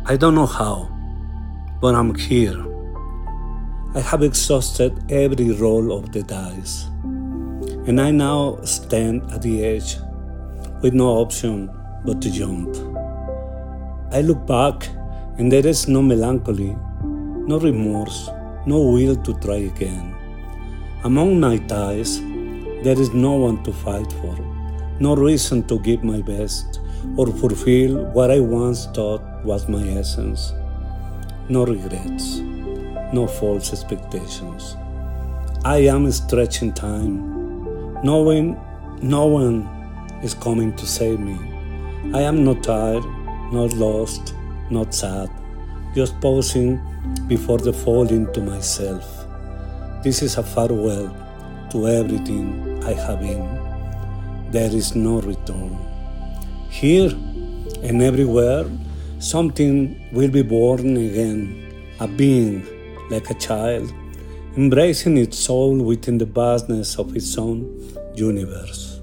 I don't know how, but I'm here. I have exhausted every roll of the dice, and I now stand at the edge with no option but to jump. I look back, and there is no melancholy, no remorse, no will to try again. Among my ties, there is no one to fight for, no reason to give my best or fulfill what I once thought was my essence. No regrets, no false expectations. I am stretching time, knowing no one is coming to save me. I am not tired, not lost, not sad, just pausing before the fall into myself. This is a farewell to everything I have been. There is no return. Here and everywhere, something will be born again, a being like a child, embracing its soul within the vastness of its own universe.